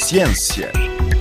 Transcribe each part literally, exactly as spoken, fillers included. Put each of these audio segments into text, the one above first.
Ciência.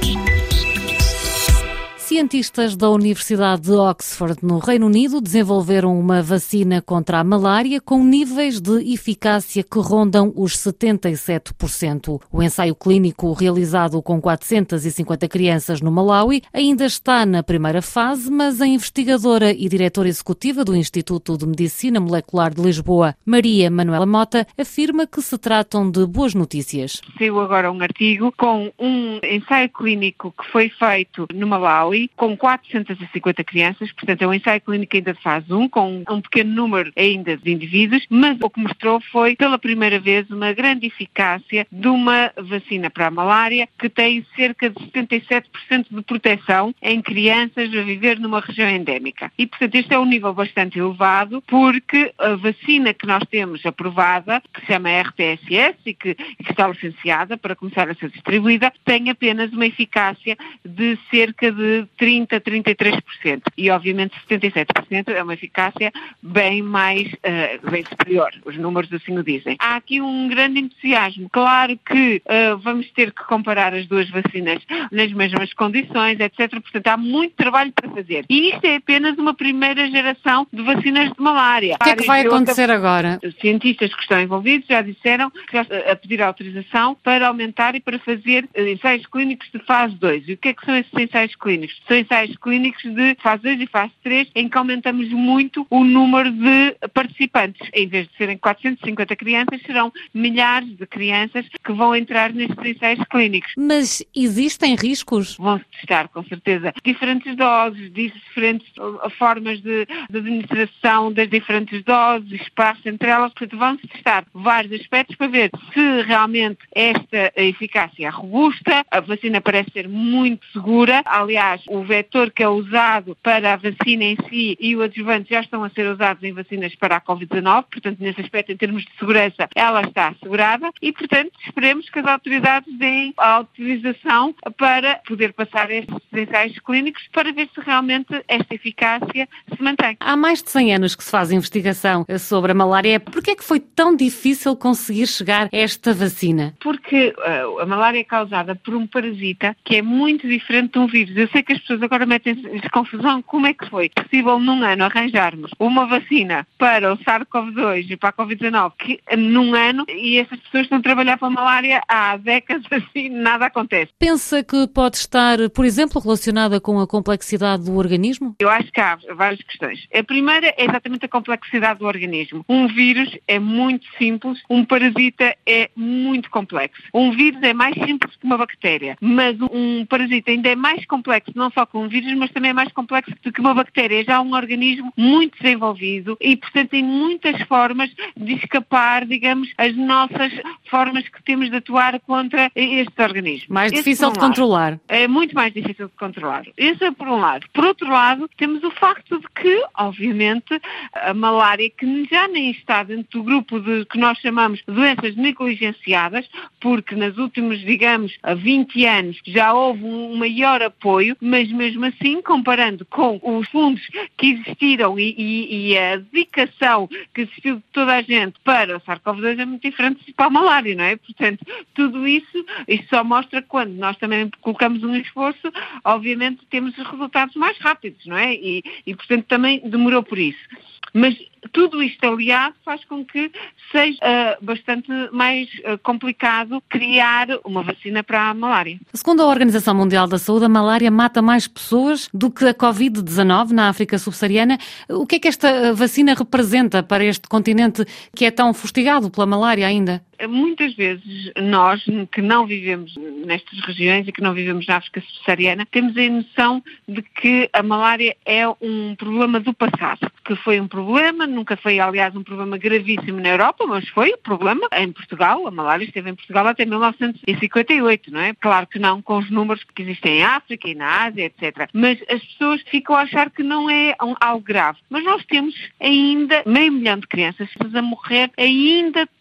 Cientistas da Universidade de Oxford, no Reino Unido, desenvolveram uma vacina contra a malária com níveis de eficácia que rondam os setenta e sete por cento. O ensaio clínico realizado com quatrocentas e cinquenta crianças no Malawi ainda está na primeira fase, mas a investigadora e diretora executiva do Instituto de Medicina Molecular de Lisboa, Maria Manuela Mota, afirma que se tratam de boas notícias. Saiu agora um artigo com um ensaio clínico que foi feito no Malawi, com quatrocentas e cinquenta crianças, portanto é um ensaio clínico ainda de fase um, com um pequeno número ainda de indivíduos, mas o que mostrou foi, pela primeira vez, uma grande eficácia de uma vacina para a malária que tem cerca de setenta e sete por cento de proteção em crianças a viver numa região endémica. E, portanto, este é um nível bastante elevado, porque a vacina que nós temos aprovada, que se chama R T S S e que, e que está licenciada para começar a ser distribuída, tem apenas uma eficácia de cerca de trinta a trinta e três por cento. E, obviamente, setenta e sete por cento é uma eficácia bem mais, uh, bem superior. Os números assim o dizem. Há aqui um grande entusiasmo. Claro que uh, vamos ter que comparar as duas vacinas nas mesmas condições, etcétera. Portanto, há muito trabalho para fazer. E isto é apenas uma primeira geração de vacinas de malária. O que é que vai acontecer agora? Os cientistas que estão envolvidos já disseram que já a pedir autorização para aumentar e para fazer ensaios clínicos de fase dois. E o que é que são esses ensaios clínicos? São ensaios clínicos de fase dois e fase três, em que aumentamos muito o número de participantes. Em vez de serem quatrocentas e cinquenta crianças, serão milhares de crianças que vão entrar nestes ensaios clínicos. Mas existem riscos? Vão-se testar, com certeza, diferentes doses, diferentes formas de, de administração das diferentes doses, espaço entre elas. Portanto, vão-se testar vários aspectos para ver se realmente esta eficácia é robusta. A vacina parece ser muito segura. Aliás, o vetor que é usado para a vacina em si e o adjuvante já estão a ser usados em vacinas para a covid dezanove, portanto, nesse aspecto, em termos de segurança, ela está assegurada e, portanto, esperemos que as autoridades deem a autorização para poder passar estes ensaios clínicos para ver se realmente esta eficácia se mantém. Há mais de cem anos que se faz investigação sobre a malária. Porquê é que foi tão difícil conseguir chegar a esta vacina? Porque uh, a malária é causada por um parasita que é muito diferente de um vírus. Eu sei que as pessoas agora metem-se em confusão. Como é que foi possível num ano arranjarmos uma vacina para o SARS-CoV dois e para a covid dezanove que num ano, e essas pessoas estão a trabalhar para a malária há décadas assim, nada acontece. Pensa que pode estar, por exemplo, relacionada com a complexidade do organismo? Eu acho que há várias questões. A primeira é exatamente a complexidade do organismo. Um vírus é muito simples, um parasita é muito complexo. Um vírus é mais simples que uma bactéria, mas um parasita ainda é mais complexo, não só com um vírus, mas também é mais complexo do que uma bactéria. É já um organismo muito desenvolvido e, portanto, tem muitas formas de escapar, digamos, as nossas formas que temos de atuar contra estes organismos. Mais Esse, difícil um de lado, controlar. É muito mais difícil de controlar. Isso é por um lado. Por outro lado, temos o facto de que, obviamente, a malária, que já nem está dentro do grupo de que nós chamamos de doenças negligenciadas, porque nos últimos, digamos, vinte anos já houve um maior apoio, mas mesmo assim, comparando com os fundos que existiram e, e, e a dedicação que existiu de toda a gente para o SARS-CoV dois é muito diferente para a malária, não é? Portanto, tudo isso, isso só mostra que quando nós também colocamos um esforço, obviamente temos os resultados mais rápidos, não é? E, e portanto, também demorou por isso. Mas tudo isto aliado faz com que seja uh, bastante mais uh, complicado criar uma vacina para a malária. Segundo a Organização Mundial da Saúde, a malária mata mais pessoas do que a covid dezanove na África subsaariana. O que é que esta vacina representa para este continente que é tão fustigado pela malária ainda? Muitas vezes nós, que não vivemos nestas regiões e que não vivemos na África subsaariana, temos a noção de que a malária é um problema do passado, que foi um problema, nunca foi, aliás, um problema gravíssimo na Europa, mas foi um problema em Portugal. A malária esteve em Portugal até mil novecentos e cinquenta e oito, não é? Claro que não com os números que existem em África e na Ásia, etcétera. Mas as pessoas ficam a achar que não é um, algo grave. Mas nós temos ainda meio milhão de crianças a morrer ainda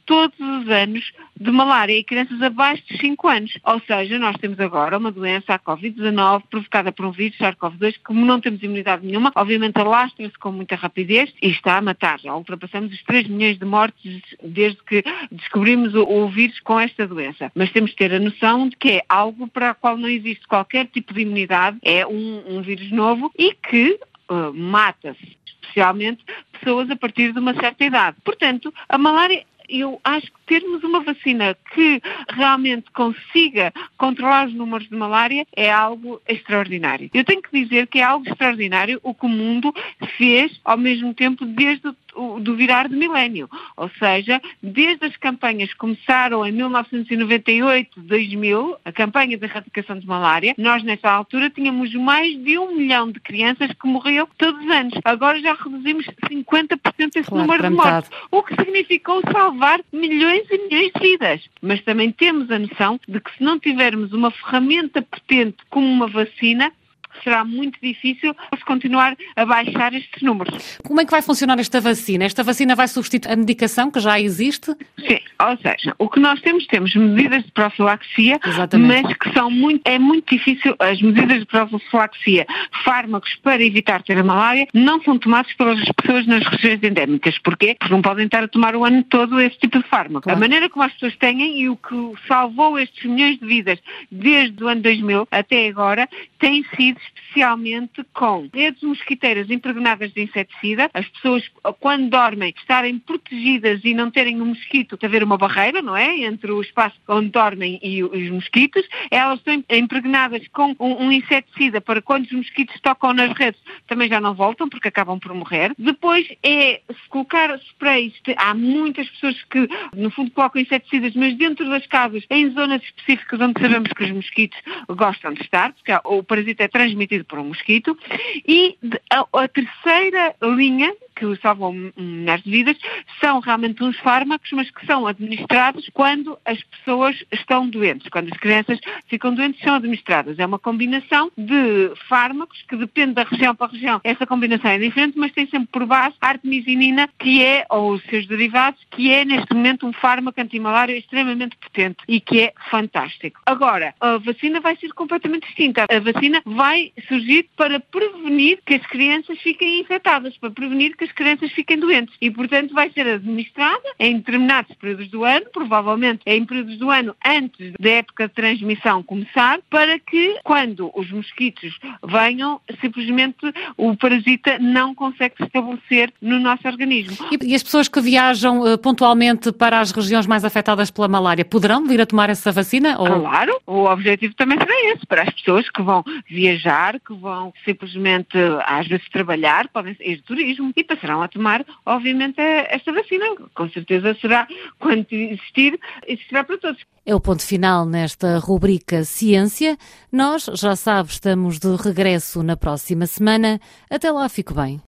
todos os anos de malária em crianças abaixo de cinco anos. Ou seja, nós temos agora uma doença, a covid dezanove, provocada por um vírus, SARS-CoV dois, que como não temos imunidade nenhuma, obviamente alastra-se com muita rapidez e está a matar. Já ultrapassamos os três milhões de mortes desde que descobrimos o, o vírus com esta doença. Mas temos que ter a noção de que é algo para o qual não existe qualquer tipo de imunidade, é um, um vírus novo e que uh, mata-se, especialmente pessoas a partir de uma certa idade. Portanto, a malária, eu acho que termos uma vacina que realmente consiga controlar os números de malária é algo extraordinário. Eu tenho que dizer que é algo extraordinário o que o mundo fez ao mesmo tempo desde o do virar de milénio. Ou seja, desde as campanhas que começaram em mil novecentos e noventa e oito, dois mil, a campanha de erradicação de malária, nós nessa altura tínhamos mais de um milhão de crianças que morriam todos os anos. Agora já reduzimos cinquenta por cento desse claro, número de mortes, o que significou salvar milhões e milhões de vidas. Mas também temos a noção de que se não tivermos uma ferramenta potente como uma vacina, será muito difícil se continuar a baixar estes números. Como é que vai funcionar esta vacina? Esta vacina vai substituir a medicação que já existe? Sim, ou seja, o que nós temos, temos medidas de profilaxia, Exatamente. mas que são muito, é muito difícil, as medidas de profilaxia, fármacos para evitar ter a malária, não são tomados pelas pessoas nas regiões endémicas. Porquê? Porque não podem estar a tomar o ano todo esse tipo de fármaco. Claro. A maneira como as pessoas têm e o que salvou estes milhões de vidas desde o ano dois mil até agora tem sido especialmente com redes mosquiteiras impregnadas de inseticida, as pessoas quando dormem estarem protegidas e não terem um mosquito, haver uma barreira, não é? Entre o espaço onde dormem e os mosquitos, elas estão impregnadas com um, um inseticida para quando os mosquitos tocam nas redes também já não voltam porque acabam por morrer. Depois é se colocar sprays, há muitas pessoas que no fundo colocam inseticidas, mas dentro das casas, em zonas específicas onde sabemos que os mosquitos gostam de estar, porque o parasita é transmitido por um mosquito, e a, a terceira linha que salvam milhares de vidas são realmente uns fármacos, mas que são administrados quando as pessoas estão doentes. Quando as crianças ficam doentes, são administradas. É uma combinação de fármacos que depende da região para região. Essa combinação é diferente, mas tem sempre por base a artemisinina, que é, ou os seus derivados, que é neste momento um fármaco antimalário extremamente potente e que é fantástico. Agora, a vacina vai ser completamente distinta. A vacina vai surgir para prevenir que as crianças fiquem infectadas, para prevenir que as crianças fiquem doentes e, portanto, vai ser administrada em determinados períodos do ano, provavelmente em períodos do ano antes da época de transmissão começar, para que, quando os mosquitos venham, simplesmente o parasita não consegue se estabelecer no nosso organismo. E, e as pessoas que viajam uh, pontualmente para as regiões mais afetadas pela malária, poderão vir a tomar essa vacina? Ou... Claro, o objetivo também será esse, para as pessoas que vão viajar, que vão simplesmente, às vezes, trabalhar, podem ir de turismo e passarão a tomar, obviamente, esta vacina. Com certeza será, quando existir, existirá para todos. É o ponto final nesta rubrica Ciência. Nós, já sabe, estamos de regresso na próxima semana. Até lá, fique bem.